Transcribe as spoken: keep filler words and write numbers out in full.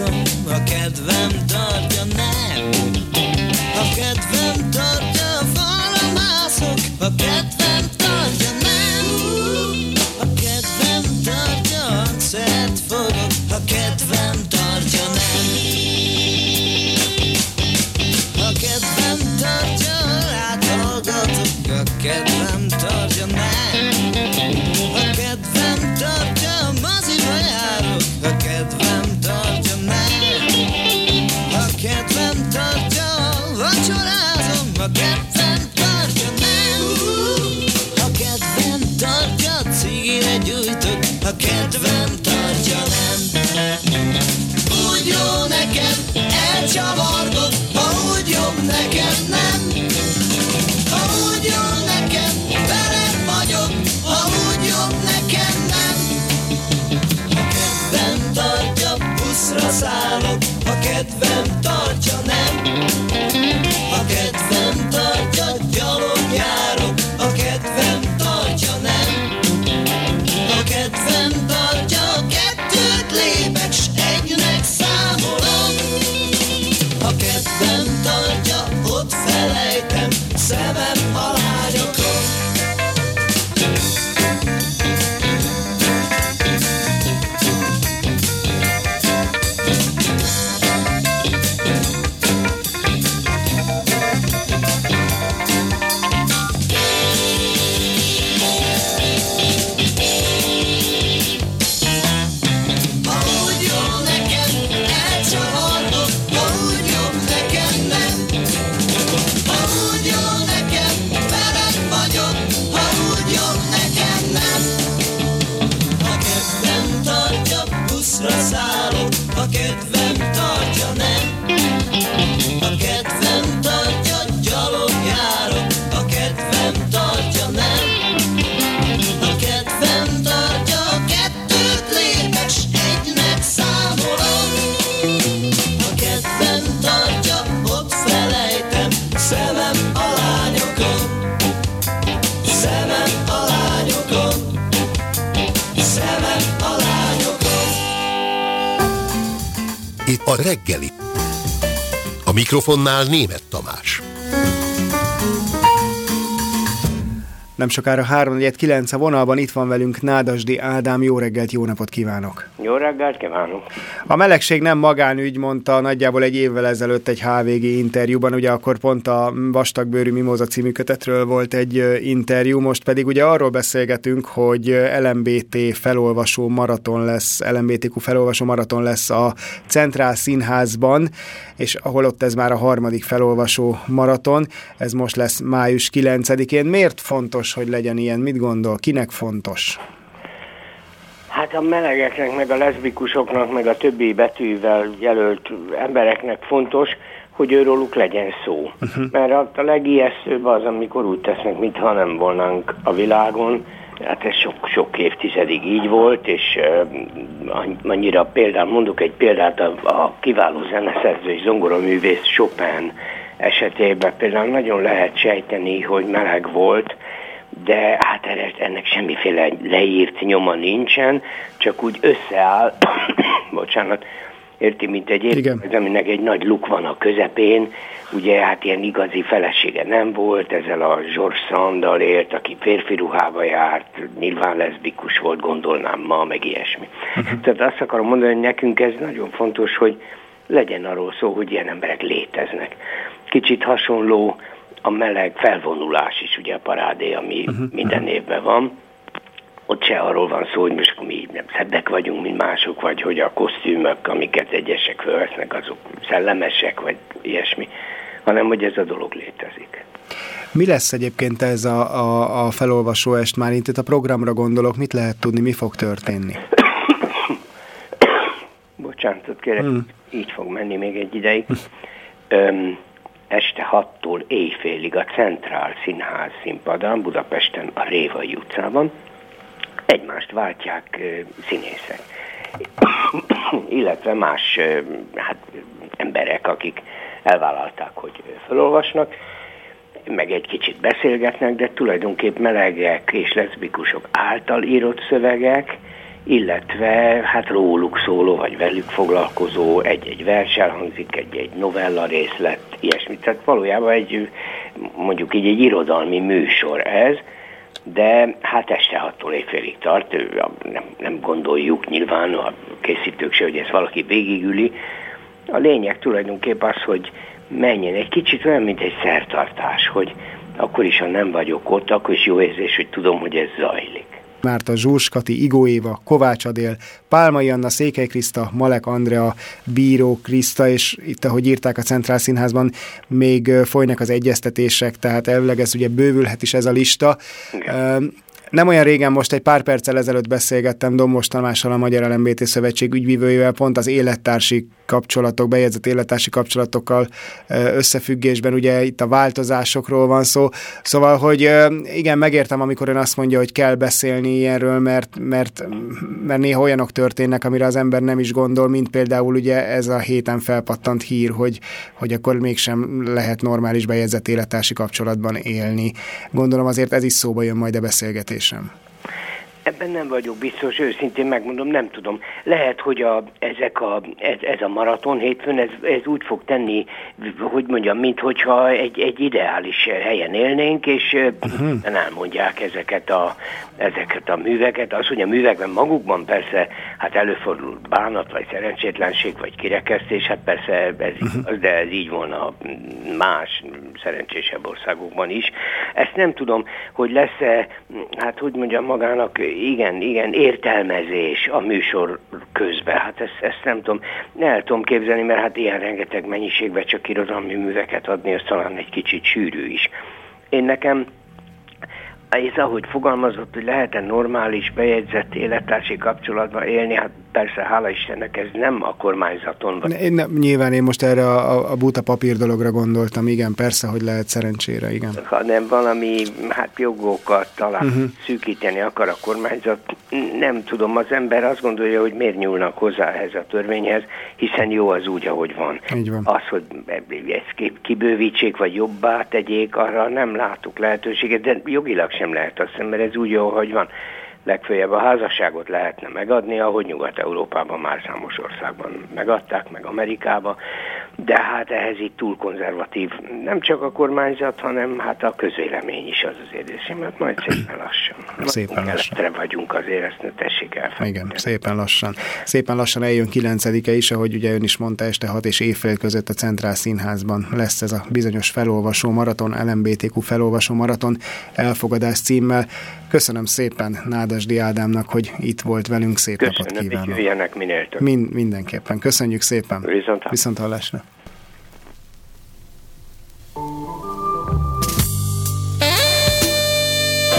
Vacsorázom, a kedvem tartja, nem. A kedvem tartja, falra mászok, a kedvem tartja, nem. A kedvem tartja, szeret fogok, a kedvem tartja, nem. A kedvem tartja, áthallgatok, a kedvem tartja, nem. A kedvem tartja, moziba járok, a kedvem tartja, nem. A kedvem tartja, vacsorázom, a kedvem tartja, nem. A kedvem tartja, cigire gyújtok, a kedvem tartja, nem. Úgy jó nekem, elcsavargok, ha úgy jobb nekem, nem. Ha úgy jó nekem, veled vagyok, ha úgy jobb nekem, nem. A kedvem tartja, buszra szállok, a kedvem tartja, nem. A kedvem tartja, gyalog járok, a kedvem tartja, nem. A kedvem tartja, kettőt lépek, s egynek számolom. A kedvem tartja, ott felejtem, szemem a lányokon. A kedvem tartja, nem. A kedvem tartja, gyalog járok, a kedvem tartja, nem. A kedvem tartja, kettőt lépek, s egynek számolom. A kedvem tartja, ott felejtem, szemem a lányokon. Szemem a lányokon. Szemem a lányokon. Itt a reggeli. A mikrofonnál Németh Tamás. Nem sokára három negyven kilenc a vonalban, itt van velünk Nádasdy Ádám. Jó reggelt, jó napot kívánok! Jó reggelt kívánok! A melegség nem magánügy, mondta nagyjából egy évvel ezelőtt egy há vé gé interjúban, ugye akkor pont a Vastagbőrű Mimóza című kötetről volt egy interjú, most pedig ugye arról beszélgetünk, hogy el em bé té felolvasó maraton lesz, el em bé té kú felolvasó maraton lesz a Centrál Színházban, és ahol ott ez már a harmadik felolvasó maraton, ez most lesz május kilencedikén. Miért fontos, hogy legyen ilyen? Mit gondol? Kinek fontos? Hát a melegeknek, meg a leszbikusoknak, meg a többi betűvel jelölt embereknek fontos, hogy őróluk legyen szó. Uh-huh. Mert a, a legijesztőbb az, amikor úgy tesznek, mintha nem volnánk a világon. Hát ez sok, sok évtizedig így volt, és uh, annyira például, mondok egy példát, a, a kiváló zeneszerző és zongoraművész Chopin esetében például nagyon lehet sejteni, hogy meleg volt, de hát ennek semmiféle leírt nyoma nincsen, csak úgy összeáll, bocsánat, érti, mint egy érkezet, aminek egy nagy luk van a közepén, ugye hát ilyen igazi felesége nem volt, ezzel a George Sanddal élt, aki férfi ruhába járt, nyilván leszbikus volt, gondolnám ma, meg ilyesmi. Uh-huh. Tehát azt akarom mondani, hogy nekünk ez nagyon fontos, hogy legyen arról szó, hogy ilyen emberek léteznek. Kicsit hasonló a meleg felvonulás is, ugye a parádé, ami uh-huh. minden évben van. Ott se arról van szó, hogy most mi nem szebbek vagyunk, mint mások, vagy hogy a kosztümök, amiket egyesek fölvesznek, azok szellemesek, vagy ilyesmi, hanem hogy ez a dolog létezik. Mi lesz egyébként ez a, a, a felolvasó est már? Itt a programra gondolok, mit lehet tudni, mi fog történni? Bocsánatot kérek, hmm. így fog menni még egy ideig. Öm, este hattól éjfélig a Centrál Színház színpadán, Budapesten, a Révai utcában egymást váltják uh, színészek. Illetve más uh, hát, emberek, akik elvállalták, hogy felolvasnak, meg egy kicsit beszélgetnek, de tulajdonképp melegek és leszbikusok által írott szövegek, illetve hát róluk szóló, vagy velük foglalkozó egy-egy vers elhangzik, egy-egy novella részlet, ilyesmit. Tehát valójában egy, mondjuk így egy irodalmi műsor ez, de hát este hattól éjfélig tart, nem, nem gondoljuk nyilván a készítők se, hogy ezt valaki végigüli. A lényeg tulajdonképp az, hogy menjen egy kicsit olyan, mint egy szertartás, hogy akkor is, ha nem vagyok ott, akkor is jó érzés, hogy tudom, hogy ez zajlik. Márta Zsurs, Kati Igó Éva, Kovács Adél, Pálmai Anna, Székely Kriszta, Malek Andrea, Bíró Kriszta, és itt, ahogy írták a Centrál Színházban, még folynak az egyeztetések, tehát elvileg ez ugye bővülhet is ez a lista. Igen. Nem olyan régen, most egy pár perccel ezelőtt beszélgettem Dombos Tamással, a Magyar el em bé té Szövetség ügyvívőjével, pont az élettársi kapcsolatok, bejegyzett élettársi kapcsolatokkal összefüggésben, ugye itt a változásokról van szó. Szóval, hogy igen, megértem, amikor ön azt mondja, hogy kell beszélni ilyenről, mert, mert, mert néha olyanok történnek, amire az ember nem is gondol, mint például ugye ez a héten felpattant hír, hogy, hogy akkor mégsem lehet normális bejegyzett élettársi kapcsolatban élni. Gondolom azért ez is szóba jön majd a beszélgetésem. Ebben nem vagyok biztos, őszintén megmondom, nem tudom. Lehet, hogy a, ezek a, ez, ez a maraton hétfőn, ez, ez úgy fog tenni, hogy mondjam, minthogyha egy, egy ideális helyen élnénk, és uh-huh. elmondják ezeket a, ezeket a műveket. Az, hogy a művekben magukban persze, hát előfordul bánat, vagy szerencsétlenség, vagy kirekesztés, hát persze ez uh-huh. de ez így volna más szerencsésebb országokban is. Ezt nem tudom, hogy lesz-e, hát hogy mondjam magának, igen, igen, értelmezés a műsor közben. Hát ezt, ezt nem tudom, el tudom képzelni, mert hát ilyen rengeteg mennyiségben csak irodalmi műveket adni, az talán egy kicsit sűrű is. Én nekem, ez ahogy fogalmazott, hogy lehet-e normális, bejegyzett élettársi kapcsolatban élni, hát persze, hála Istennek, ez nem a kormányzaton van. Én nem, nyilván én most erre a, a buta papír dologra gondoltam, igen, persze, hogy lehet szerencsére, igen. Hanem valami, hát jogokat talán uh-huh. szűkíteni akar a kormányzat. Nem tudom, az ember azt gondolja, hogy miért nyúlnak hozzá ehhez a törvényhez, hiszen jó az úgy, ahogy van. Így van. Az, hogy ezt kibővítsék, vagy jobbá tegyék, arra nem látok lehetőséget, de jogilag sem lehet azt hiszem, mert ez úgy jó, ahogy van. Legfőjebb a házasságot lehetne megadni, ahogy Nyugat-Európában már számos országban megadták, meg Amerikában, de hát ehhez itt túl konzervatív nem csak a kormányzat, hanem hát a közvélemény is az az érzésem, mert majd szépen lassan. Szépen lassan. vagyunk azért, ezt ne tessék elfelejteni. Igen, szépen lassan. Szépen lassan eljön kilencedike is, ahogy ugye ön is mondta, este hat és évfél között a Centrál Színházban lesz ez a bizonyos felolvasó maraton, el em bé té kú felolvasó maraton elfogadás címmel. Köszönöm szépen Nádasdy Ádámnak, hogy itt volt velünk. Szép Köszönöm, napot kívánok. Köszönöm, hogy jöjjenek minél több. Mind, mindenképpen. Köszönjük szépen. Viszont, Viszont hallásra.